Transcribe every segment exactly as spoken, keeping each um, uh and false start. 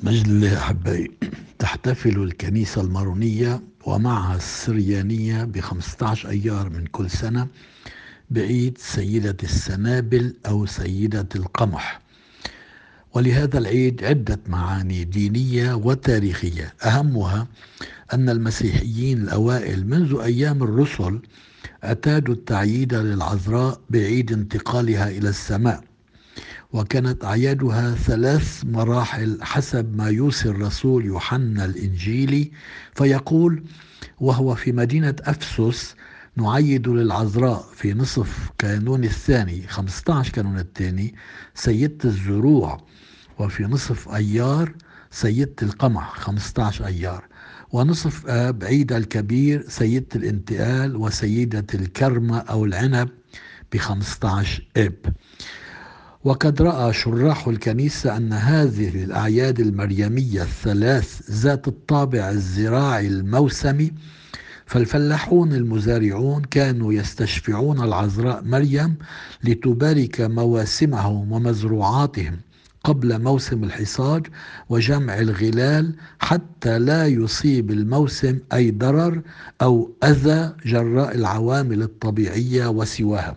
مجد الله أحبائي. تحتفل الكنيسة المارونية ومعها السريانية بخمسة عشر أيار من كل سنة بعيد سيدة السنابل أو سيدة القمح. ولهذا العيد عدة معاني دينية وتاريخية، أهمها أن المسيحيين الأوائل منذ أيام الرسل اعتادوا التعييد للعذراء بعيد انتقالها إلى السماء، وكانت أعيادها ثلاث مراحل حسب ما يوصي الرسول يوحنا الإنجيلي، فيقول: وهو في مدينة أفسس نعيد للعذراء في نصف كانون الثاني خمسة عشر كانون الثاني سيدة الزروع، وفي نصف أيار سيدة القمح خمسة عشر أيار، ونصف آب عيد الكبير سيدة الانتقال وسيدة الكرمة أو العنب بخمسة عشر آب. وقد رأى شراح الكنيسة أن هذه الأعياد المريمية الثلاث ذات الطابع الزراعي الموسمي، فالفلاحون المزارعون كانوا يستشفعون العذراء مريم لتبارك مواسمهم ومزروعاتهم قبل موسم الحصاد وجمع الغلال، حتى لا يصيب الموسم أي ضرر أو أذى جراء العوامل الطبيعية وسواها،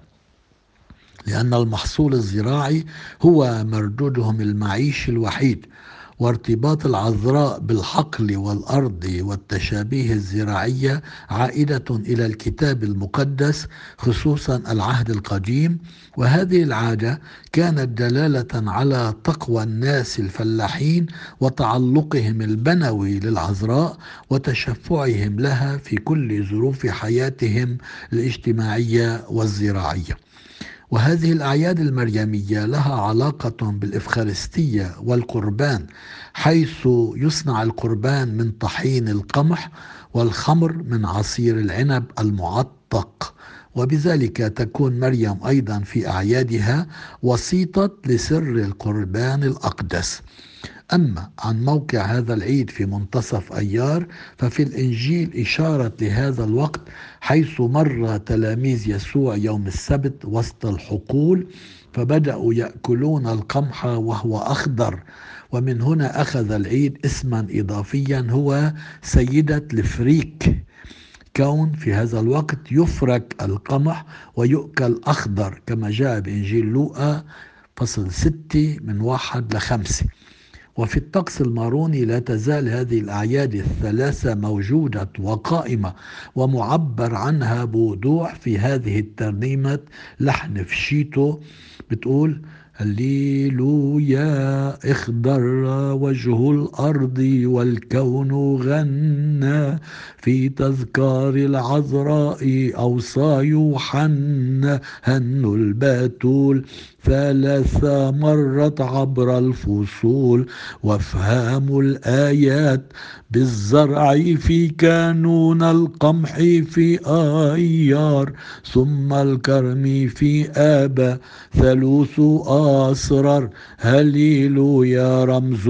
لأن المحصول الزراعي هو مردودهم المعيشي الوحيد. وارتباط العذراء بالحقل والأرض والتشابيه الزراعية عائدة إلى الكتاب المقدس، خصوصا العهد القديم، وهذه العادة كانت دلالة على تقوى الناس الفلاحين وتعلقهم البنوي للعذراء وتشفعهم لها في كل ظروف حياتهم الاجتماعية والزراعية. وهذه الأعياد المريمية لها علاقة بالإفخارستية والقربان، حيث يصنع القربان من طحين القمح والخمر من عصير العنب المعتق، وبذلك تكون مريم أيضا في أعيادها وسيطة لسر القربان الأقدس. أما عن موقع هذا العيد في منتصف أيار، ففي الإنجيل إشارة لهذا الوقت، حيث مر تلاميذ يسوع يوم السبت وسط الحقول فبدأوا يأكلون القمح وهو أخضر، ومن هنا أخذ العيد اسما إضافيا هو سيدة الفريك، كون في هذا الوقت يفرك القمح ويؤكل أخضر، كما جاء بإنجيل لوقا فصل ستة من واحد لخمسة. وفي الطقس الماروني لا تزال هذه الأعياد الثلاثة موجودة وقائمة ومعبر عنها بوضوح في هذه الترنيمة لحن فشيتو بتقول: هللويا اخضر وجه الأرض والكون غنى، في تذكار العذراء أوصى يوحنا، هن البتول ثلاث مرات عبر الفصول، وافهام الآيات بالزرع في كانون القمح في آيار، ثم الكرم في آبا ثلوث أسرار، هللويا رمز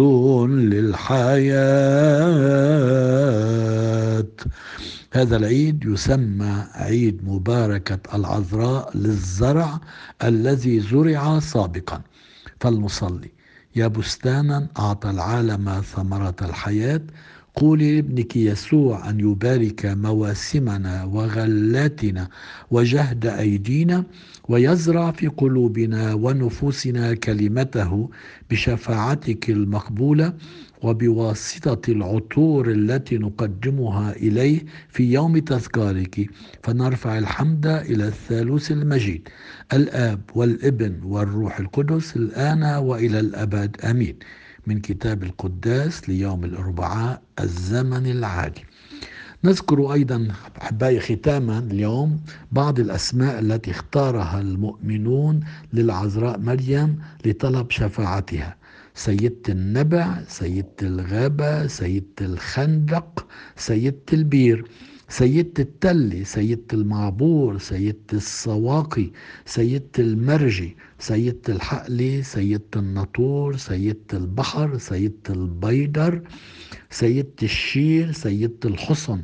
للحياة. هذا العيد يسمى عيد مباركة العذراء للزرع الذي زرع سابقا، فلنصلي: يا بستانا أعطى العالم ثمرة الحياة، قولي لابنك يسوع أن يبارك مواسمنا وغلاتنا وجهد أيدينا، ويزرع في قلوبنا ونفوسنا كلمته بشفاعتك المقبولة وبواسطة العطور التي نقدمها إليه في يوم تذكارك، فنرفع الحمد إلى الثالوث المجيد الآب والابن والروح القدس الآن وإلى الأبد آمين. من كتاب القداس ليوم الأربعاء الزمن العادي. نذكر أيضا أحبائي ختاما اليوم بعض الأسماء التي اختارها المؤمنون للعذراء مريم لطلب شفاعتها: سيدة النبع، سيدة الغابة، سيدة الخندق، سيدة البير، سيدة التل، سيدة المعبور، سيدة السواقي، سيدة المرجي، سيدة الحقل، سيدة النطور، سيدة البحر، سيدة البيدر، سيدة الشير، سيدة الحصن،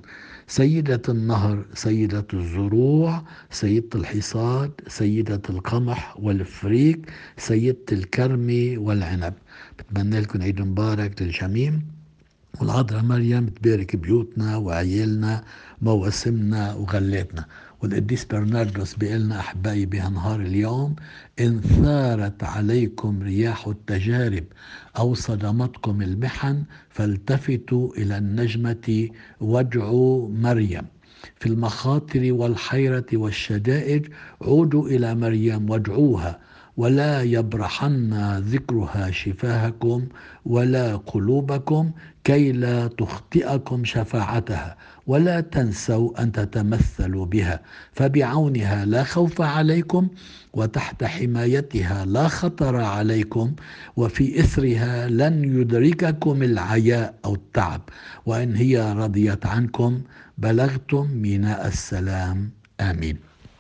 سيدة النهر، سيدة الزروع، سيدة الحصاد، سيدة القمح والفريك، سيدة الكرم والعنب. بتمنى لكم عيد مبارك للجميع، والعذراء مريم تبارك بيوتنا وعيالنا مواسمنا وغلاتنا. والقديس برناردوس بيقلنا أحبائي بهنهار اليوم: إن ثارت عليكم رياح التجارب أو صدمتكم المحن فالتفتوا إلى النجمة وادعوا مريم. في المخاطر والحيرة والشدائد عودوا إلى مريم وادعوها، ولا يبرحن ذكرها شفاهكم ولا قلوبكم، كي لا تخطئكم شفاعتها. ولا تنسوا أن تتمثلوا بها، فبعونها لا خوف عليكم، وتحت حمايتها لا خطر عليكم، وفي إثرها لن يدرككم العياء أو التعب، وإن هي رضيت عنكم بلغتم ميناء السلام. آمين.